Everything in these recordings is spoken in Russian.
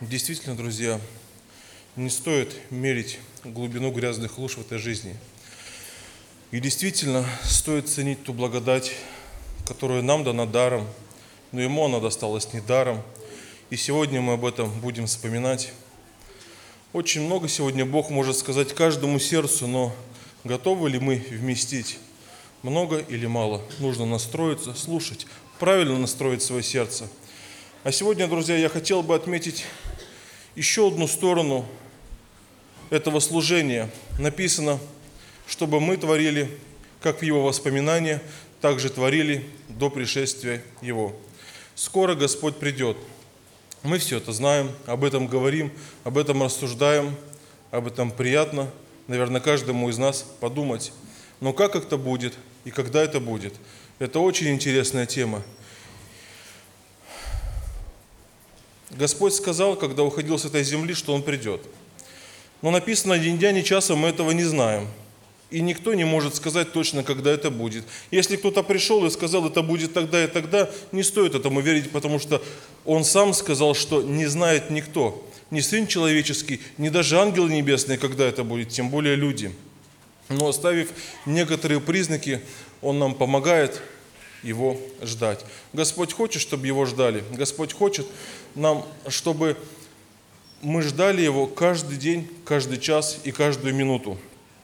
Действительно, друзья, не стоит мерить глубину грязных луж в этой жизни. И действительно, стоит ценить ту благодать, которую нам дана даром, но ему она досталась не даром. И сегодня мы об этом будем вспоминать. Очень много сегодня Бог может сказать каждому сердцу, но готовы ли мы вместить? Много или мало? Нужно настроиться, слушать, правильно настроить свое сердце. А сегодня, друзья, я хотел бы отметить еще одну сторону этого служения. Написано, чтобы мы творили, как в Его воспоминания, так же творили до пришествия Его. Скоро Господь придет. Мы все это знаем, об этом говорим, об этом рассуждаем, об этом приятно, наверное, каждому из нас подумать. Но как это будет и когда это будет? Это очень интересная тема. Господь сказал, когда уходил с этой земли, что Он придет. Но написано, ни дня, ни часа мы этого не знаем. И никто не может сказать точно, когда это будет. Если кто-то пришел и сказал, это будет тогда и тогда, не стоит этому верить, потому что Он сам сказал, что не знает никто. Ни Сын Человеческий, ни даже ангелы небесные, когда это будет, тем более люди. Но оставив некоторые признаки, Он нам помогает Его ждать. Господь хочет, чтобы Его ждали. Господь хочет нам, чтобы мы ждали Его каждый день, каждый час и каждую минуту.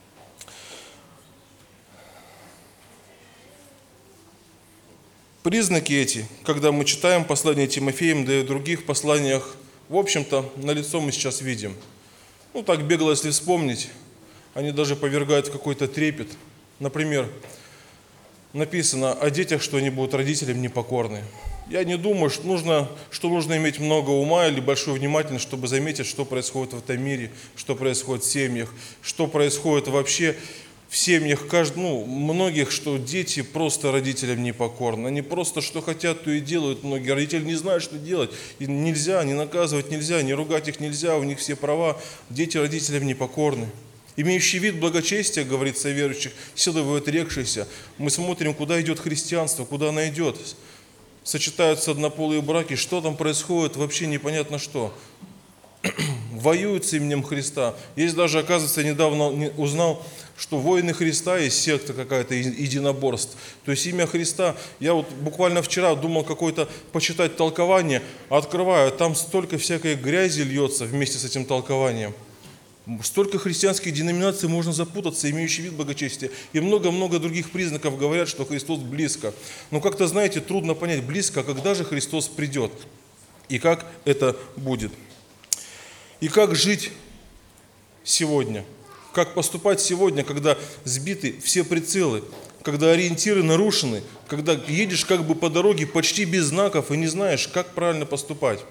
Признаки эти, когда мы читаем послание Тимофеем, да и в других посланиях, в общем-то, налицо мы сейчас видим. Так бегло, если вспомнить, они даже повергают в какой-то трепет. Например, написано о детях, что они будут родителям непокорны. Я не думаю, что нужно иметь много ума или большую внимательность, чтобы заметить, что происходит в этом мире, что происходит в семьях, что происходит вообще в семьях многих, что дети просто родителям непокорны. Они просто что хотят, то и делают. Многие родители не знают, что делать. И нельзя, не наказывать нельзя, не ругать их нельзя, у них все права. Дети родителям непокорны. Имеющий вид благочестия, говорится о верующих, силой отрекшийся. Мы смотрим, куда идет христианство, куда оно идет. Сочетаются однополые браки, что там происходит, вообще непонятно что. Воюют с именем Христа. Есть даже, оказывается, недавно узнал, что воины Христа есть секта какая-то единоборств. То есть имя Христа, я буквально вчера думал какое-то почитать толкование, открываю, там столько всякой грязи льется вместе с этим толкованием. Столько христианских деноминаций можно запутаться, имеющий вид благочестия. И много-много других признаков говорят, что Христос близко. Но как-то, знаете, трудно понять, близко, а когда же Христос придет? И как это будет? И как жить сегодня? Как поступать сегодня, когда сбиты все прицелы, когда ориентиры нарушены, когда едешь как бы по дороге почти без знаков и не знаешь, как правильно поступать?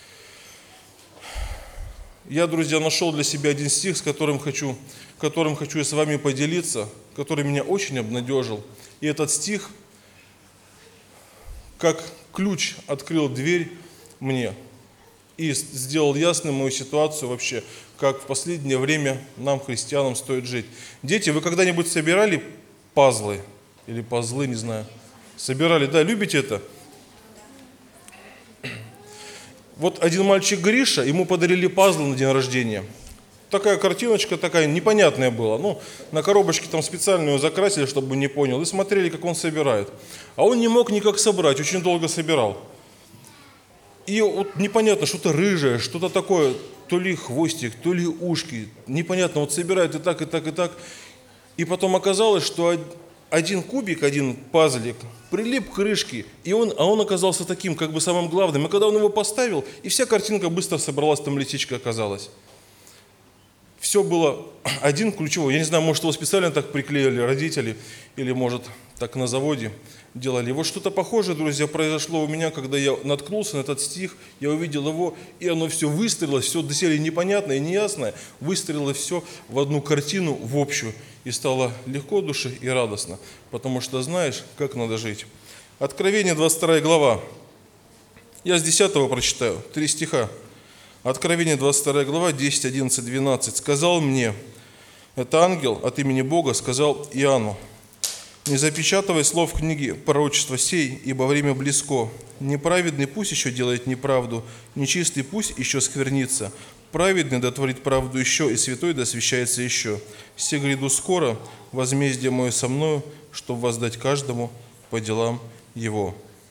Я, друзья, нашел для себя один стих, которым хочу я с вами поделиться, который меня очень обнадежил. И этот стих, как ключ, открыл дверь мне и сделал ясной мою ситуацию вообще, как в последнее время нам, христианам, стоит жить. Дети, вы когда-нибудь собирали пазлы? Или пазлы, не знаю. Собирали, да, любите это? Вот один мальчик Гриша, ему подарили пазл на день рождения. Такая картиночка, такая непонятная была. На коробочке там специально ее закрасили, чтобы он не понял. И смотрели, как он собирает. А он не мог никак собрать, очень долго собирал. И непонятно, что-то рыжее, что-то такое, то ли хвостик, то ли ушки. Непонятно, собирает и так, и так, и так. И потом оказалось, что один кубик, один пазлик прилип к крышке, а он оказался таким, как бы самым главным. И когда он его поставил, и вся картинка быстро собралась, там лисичка оказалась. Все было один ключевой. Я не знаю, может, его специально так приклеили родители, или, может, так на заводе делали. И вот что-то похожее, друзья, произошло у меня, когда я наткнулся на этот стих, я увидел его, и оно все выстроилось, все доселе непонятное и неясное, выстроило все в одну картину, в общую. И стало легко душе и радостно, потому что знаешь, как надо жить. Откровение, 22 глава. Я с 10 прочитаю, 3 стиха. Откровение, 22 глава, 10, 11, 12. «Сказал мне, это ангел от имени Бога, сказал Иоанну, Не запечатывай слов книги пророчества сей, ибо время близко. Неправедный пусть еще делает неправду, нечистый пусть еще сквернится. Праведный да творит правду еще, и святой да освящается еще. Се гряду скоро, возмездие мое со мною, чтобы воздать каждому по делам его».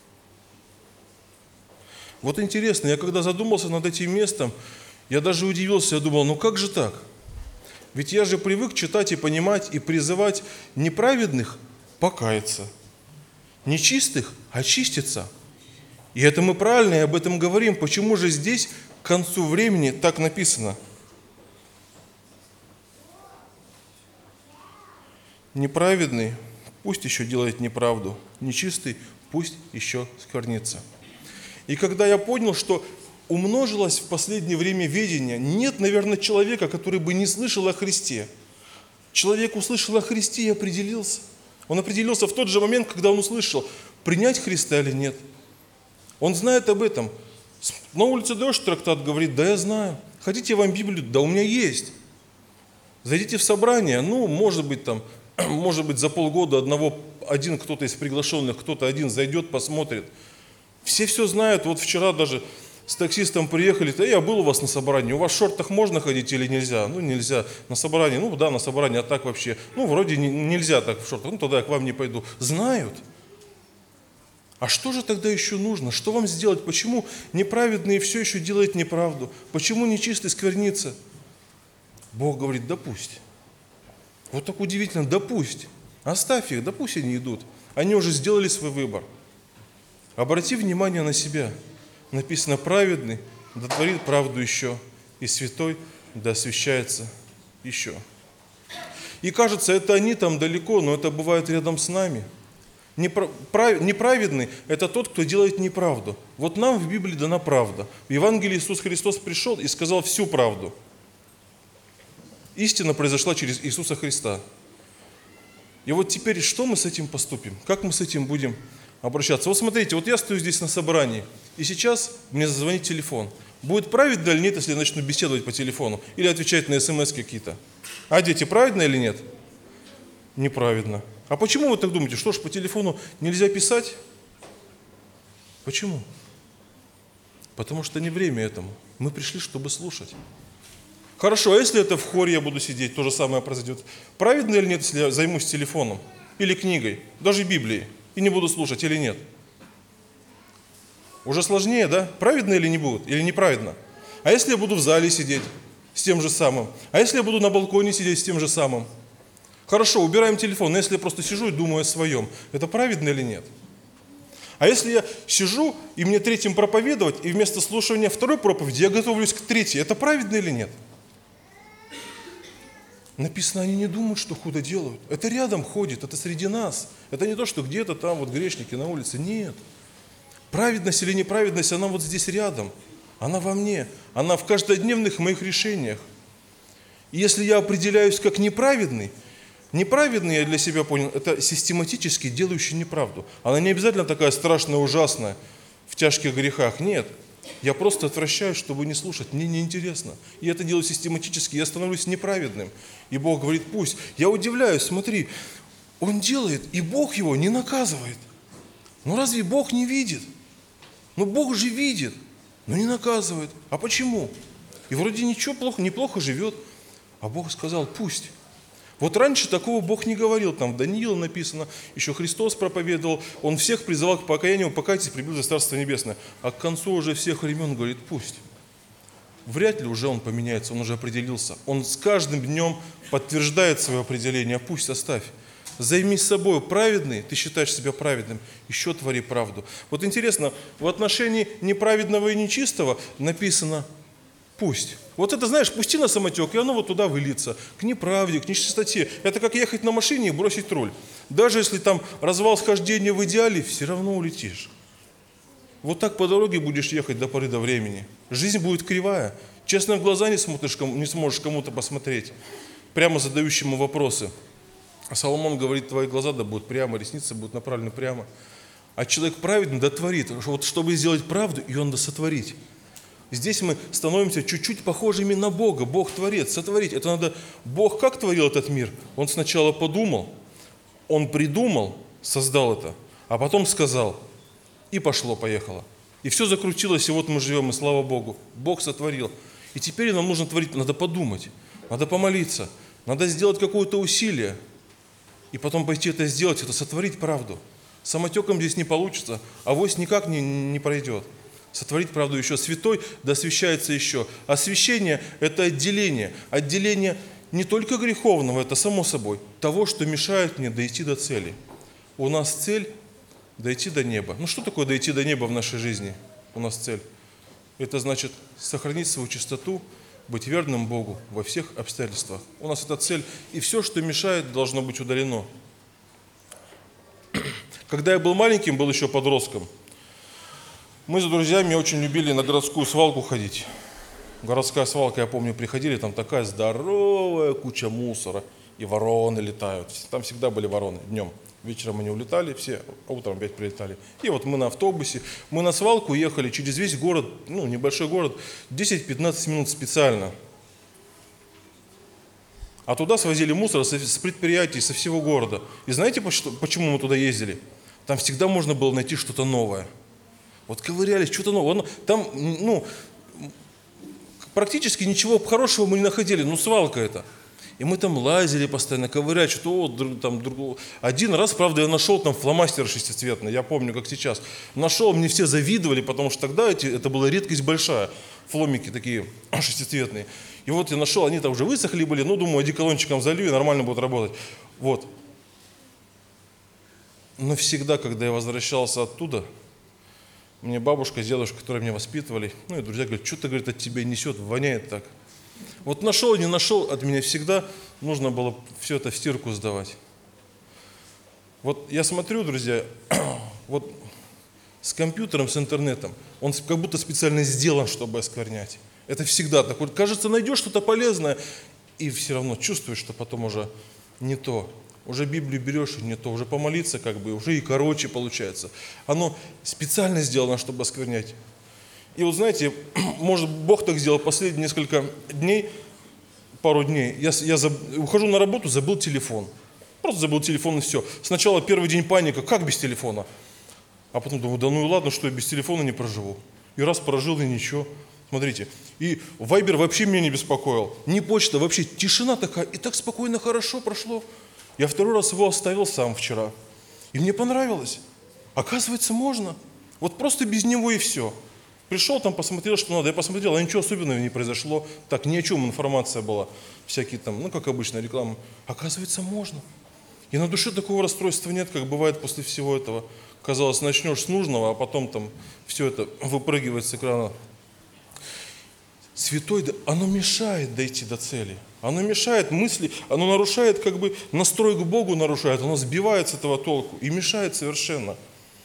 Вот интересно, я когда задумался над этим местом, я даже удивился, я думал, ну как же так? Ведь я же привык читать и понимать, и призывать неправедных покаяться, нечистых очиститься. И это мы правильно, и об этом говорим. Почему же здесь к концу времени так написано? Неправедный пусть еще делает неправду, нечистый пусть еще сквернится. И когда я понял, что умножилось в последнее время видение, нет, наверное, человека, который бы не слышал о Христе. Человек услышал о Христе и определился. Он определился в тот же момент, когда он услышал, принять Христа или нет. Он знает об этом. На улице дождь, трактат говорит, да я знаю. Хотите вам Библию? Да у меня есть. Зайдите в собрание, может быть, за полгода один кто-то из приглашенных, кто-то один зайдет, посмотрит. Все знают. Вот вчера даже с таксистом приехали, я был у вас на собрании, у вас в шортах можно ходить или нельзя? Нельзя. На собрании, да, на собрании, а так вообще, вроде нельзя так в шортах, тогда я к вам не пойду. Знают. А что же тогда еще нужно? Что вам сделать? Почему неправедный все еще делает неправду? Почему нечистый сквернится? Бог говорит, да пусть. Вот так удивительно, да пусть. Оставь их, да пусть они идут. Они уже сделали свой выбор. Обрати внимание на себя. Написано, праведный да творит правду еще, и святой да освящается еще. И кажется, это они там далеко, но это бывает рядом с нами. Неправедный – это тот, кто делает неправду. Вот нам в Библии дана правда. В Евангелии Иисус Христос пришел и сказал всю правду. Истина произошла через Иисуса Христа. И вот теперь что мы с этим поступим? Как мы с этим будем обращаться? Вот смотрите, вот я стою здесь на собрании, и сейчас мне зазвонит телефон. Будет праведно или нет, если я начну беседовать по телефону? Или отвечать на смс какие-то? А дети, праведно или нет? Неправедно. А почему вы так думаете? Что ж, по телефону нельзя писать? Почему? Потому что не время этому. Мы пришли, чтобы слушать. Хорошо, а если это в хоре я буду сидеть, то же самое произойдет. Праведно или нет, если я займусь телефоном или книгой, даже Библией, и не буду слушать или нет? Уже сложнее, да? Праведно или не будет? Или неправедно? А если я буду в зале сидеть с тем же самым? А если я буду на балконе сидеть с тем же самым? Хорошо, убираем телефон, но если я просто сижу и думаю о своем, это праведно или нет? А если я сижу, и мне третьим проповедовать, и вместо слушания второй проповеди я готовлюсь к третьей, это праведно или нет? Написано, они не думают, что худо делают. Это рядом ходит, это среди нас. Это не то, что где-то там вот грешники на улице. Нет. Праведность или неправедность, она вот здесь рядом. Она во мне. Она в каждодневных моих решениях. И если я определяюсь как неправедный, я для себя понял, это систематически делающий неправду. Она не обязательно такая страшная, ужасная, в тяжких грехах. Нет. Я просто отвращаюсь, чтобы не слушать. Мне неинтересно. И это делаю систематически. Я становлюсь неправедным. И Бог говорит, пусть. Я удивляюсь, смотри, Он делает, и Бог его не наказывает. Разве Бог не видит? Бог же видит, но не наказывает. А почему? И вроде ничего неплохо живет. А Бог сказал, пусть. Вот раньше такого Бог не говорил, там в Даниила написано, еще Христос проповедовал, Он всех призывал к покаянию, покайтесь, приблизится Царство Небесное. А к концу уже всех времен говорит, пусть. Вряд ли уже Он поменяется, Он уже определился. Он с каждым днем подтверждает свое определение, пусть оставь. Займись собой, праведный, ты считаешь себя праведным, еще твори правду. Вот интересно, в отношении неправедного и нечистого написано пусть. Вот это, знаешь, пусти на самотек, и оно вот туда выльется, к неправде, к нечистоте. Это как ехать на машине и бросить руль. Даже если там развал схождения в идеале, все равно улетишь. Вот так по дороге будешь ехать до поры до времени. Жизнь будет кривая. Честно в глаза не сможешь кому-то посмотреть, прямо задающему вопросы. А Соломон говорит, твои глаза да будут прямо, ресницы будут направлены прямо. А человек праведный да творит, вот чтобы сделать правду, и он да сотворить. Здесь мы становимся чуть-чуть похожими на Бога. Бог творец, сотворить. Это надо... Бог как творил этот мир? Он сначала подумал, Он придумал, создал это, а потом сказал, и пошло-поехало. И все закрутилось, и вот мы живем, и слава Богу. Бог сотворил. И теперь нам нужно творить, надо подумать, надо помолиться, надо сделать какое-то усилие. И потом пойти это сделать, это сотворить правду. Самотеком здесь не получится, авось никак не пройдет. Сотворить правду еще. Святой да освящается еще. Освящение – это отделение. Отделение не только греховного, это само собой, того, что мешает мне дойти до цели. У нас цель – дойти до неба. Ну что такое дойти до неба в нашей жизни? У нас цель. Это значит сохранить свою чистоту, быть верным Богу во всех обстоятельствах. У нас это цель, и все, что мешает, должно быть удалено. Когда я был маленьким, был еще подростком, мы с друзьями очень любили на городскую свалку ходить. Городская свалка, я помню, приходили, там такая здоровая куча мусора, и вороны летают. Там всегда были вороны днем. Вечером они улетали, все, а утром опять прилетали. И вот мы на автобусе, мы на свалку ехали через весь город, ну, небольшой город, 10-15 минут специально. А туда свозили мусор с предприятий, со всего города. И знаете, почему мы туда ездили? Там всегда можно было найти что-то новое. Вот ковырялись, что-то новое. Там, ну, практически ничего хорошего мы не находили, ну, свалка это. И мы там лазили постоянно, ковыряли, что-то там другого. Один раз, правда, я нашел там фломастер шестицветный, я помню, как сейчас. Нашел, мне все завидовали, потому что тогда это была редкость большая. Фломики такие шестицветные. И вот я нашел, они там уже высохли были, ну, думаю, одеколончиком залью, и нормально будет работать. Вот. Но всегда, когда я возвращался оттуда, мне бабушка с дедушкой, которые меня воспитывали, ну и друзья говорят, что-то, говорит, от тебя несет, воняет так. Вот нашел, не нашел, от меня всегда нужно было все это в стирку сдавать. Вот я смотрю, друзья, вот с компьютером, с интернетом, он как будто специально сделан, чтобы осквернять. Это всегда так. Вот, кажется, найдешь что-то полезное, и все равно чувствуешь, что потом уже не то. Уже Библию берешь, и не то. Уже помолиться как бы, уже и короче получается. Оно специально сделано, чтобы осквернять. И вот знаете, может, Бог так сделал последние несколько дней, пару дней. Я ухожу на работу, забыл телефон. Просто забыл телефон и все. Сначала первый день паника, как без телефона? А потом думаю, да ну и ладно, что я без телефона не проживу. И раз прожил, и ничего. Смотрите. И Вайбер вообще меня не беспокоил. Ни почта, вообще тишина такая. И так спокойно, хорошо прошло. Я второй раз его оставил сам вчера. И мне понравилось. Оказывается, можно. Вот просто без него и все. Пришел там, посмотрел, что надо. Я посмотрел, а ничего особенного не произошло. Так, ни о чем информация была. Всякие там, ну, как обычно, реклама. Оказывается, можно. И на душе такого расстройства нет, как бывает после всего этого. Казалось, начнешь с нужного, а потом там все это выпрыгивает с экрана. Святой, оно мешает дойти до цели. Оно мешает мысли, оно нарушает как бы настрой к Богу нарушает, оно сбивает с этого толку и мешает совершенно.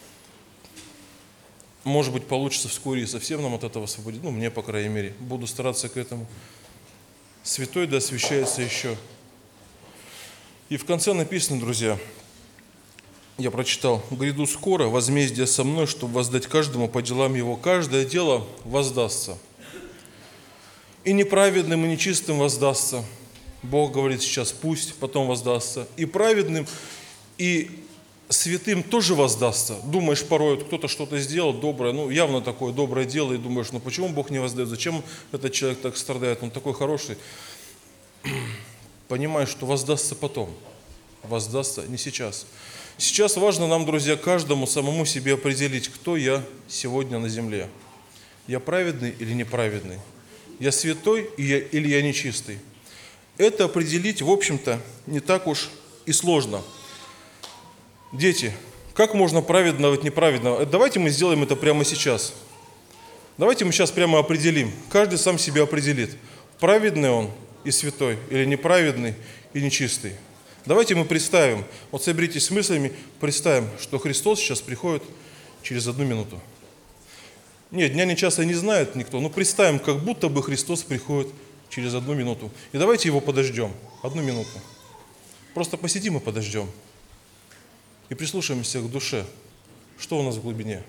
Может быть, получится вскоре и совсем нам от этого освободить. Ну, мне, по крайней мере, буду стараться к этому. Святой да освящается еще. И в конце написано, друзья, я прочитал, «Гряду скоро, возмездие со мной, чтобы воздать каждому по делам его. Каждое дело воздастся. И неправедным, и нечистым воздастся». Бог говорит сейчас, пусть, потом воздастся. И праведным, и святым тоже воздастся. Думаешь, порой вот кто-то что-то сделал доброе, ну явно такое доброе дело, и думаешь, ну почему Бог не воздает, зачем этот человек так страдает, он такой хороший. Понимаешь, что воздастся потом, воздастся не сейчас. Сейчас важно нам, друзья, каждому самому себе определить, кто я сегодня на земле. Я праведный или неправедный? Я святой или я нечистый? Это определить, в общем-то, не так уж и сложно. Дети, как можно праведного от неправедного? Давайте мы сделаем это прямо сейчас. Давайте мы сейчас прямо определим. Каждый сам себя определит, праведный он и святой, или неправедный и нечистый. Давайте мы представим, вот соберитесь с мыслями, представим, что Христос сейчас приходит через 1 минуту. Нет, дня нечасто не знает никто, но представим, как будто бы Христос приходит через 1 минуту. И давайте его подождем 1 минуту. Просто посидим и подождем. И прислушаемся к душе, что у нас в глубине.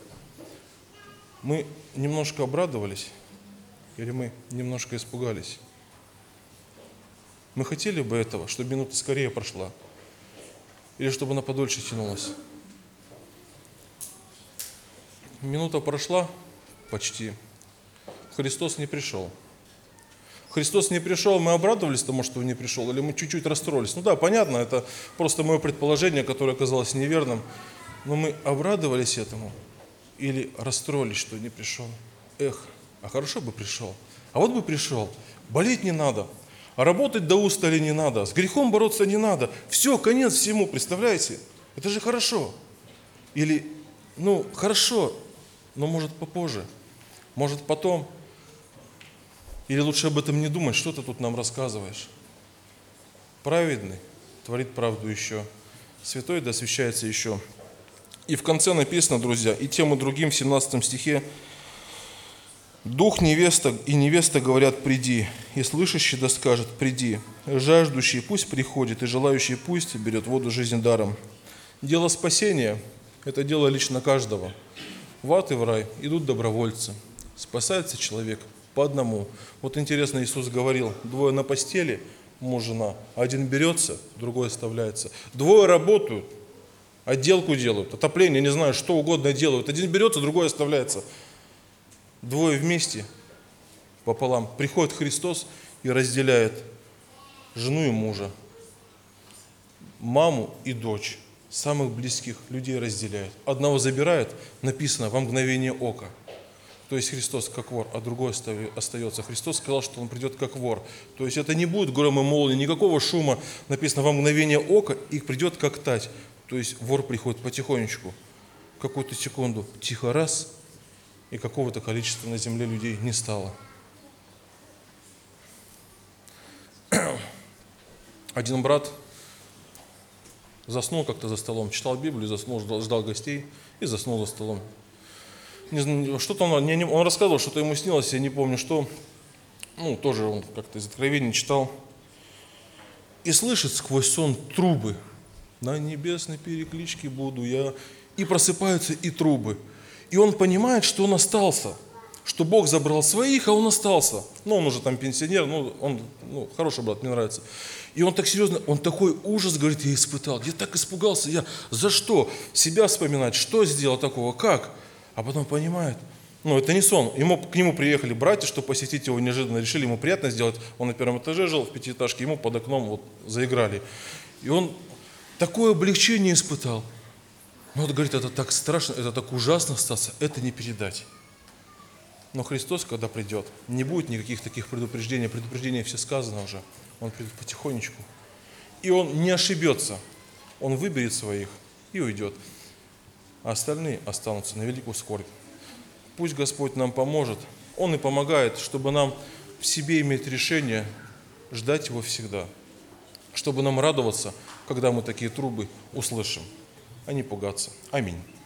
Мы немножко обрадовались или мы немножко испугались? Мы хотели бы этого, чтобы минута скорее прошла? или чтобы она подольше тянулась? Минута прошла почти. Христос не пришел. Христос не пришел, мы обрадовались тому, что Он не пришел, или мы чуть-чуть расстроились? Ну да, понятно, это просто мое предположение, которое оказалось неверным. Но мы обрадовались этому или расстроились, что не пришел? Эх, а хорошо бы пришел. А вот бы пришел, болеть не надо, а работать до устали не надо, с грехом бороться не надо. Все, конец всему, представляете? Это же хорошо. Или, хорошо, но может попозже, может потом. Или лучше об этом не думать, что ты тут нам рассказываешь. Праведный творит правду еще, святой да освящается еще. И в конце написано, друзья, и тем и другим в 17 стихе: «Дух невеста и невеста говорят, приди, и слышащий да скажет, приди, жаждущий пусть приходит, и желающий пусть берет воду жизни даром». Дело спасения – это дело лично каждого. В ад и в рай идут добровольцы. Спасается человек по одному. Вот интересно, Иисус говорил, 2 на постели, муж, жена, один берется, другой оставляется. 2 работают, отделку делают, отопление, не знаю, что угодно делают. Один берется, другой оставляется. 2 вместе, пополам. Приходит Христос и разделяет жену и мужа, маму и дочь, самых близких людей разделяет. Одного забирает, написано, во мгновение ока. То есть Христос как вор, а другой остается. Христос сказал, что Он придет как вор. То есть это не будет грома и молнии, никакого шума. Написано во мгновение ока и придет как тать. То есть вор приходит потихонечку, какую-то секунду, тихо раз, и какого-то количества на земле людей не стало. Один брат заснул как-то за столом, читал Библию, заснул, ждал гостей и заснул за столом. Что-то он рассказывал, что-то ему снилось, я не помню что. Тоже он как-то из Откровения читал. И слышит сквозь сон трубы. На небесной перекличке буду я. И просыпаются и трубы. И он понимает, что он остался. Что Бог забрал своих, а он остался. Он уже там пенсионер, он хороший брат, мне нравится. И он так серьезно, он такой ужас, говорит, я испытал. Я так испугался, за что? Себя вспоминать, что сделал такого, как? А потом понимает, это не сон. К нему приехали братья, чтобы посетить его неожиданно, решили ему приятно сделать. Он на 1 этаже жил, в 5-этажке, ему под окном заиграли. И он такое облегчение испытал. Говорит, это так страшно, это так ужасно остаться, это не передать. Но Христос, когда придет, не будет никаких таких предупреждений. Предупреждения все сказано уже. Он придет потихонечку. И Он не ошибется. Он выберет своих и уйдет. А остальные останутся на великую скорбь. Пусть Господь нам поможет. Он и помогает, чтобы нам в себе иметь решение ждать Его всегда. Чтобы нам радоваться, когда мы такие трубы услышим, а не пугаться. Аминь.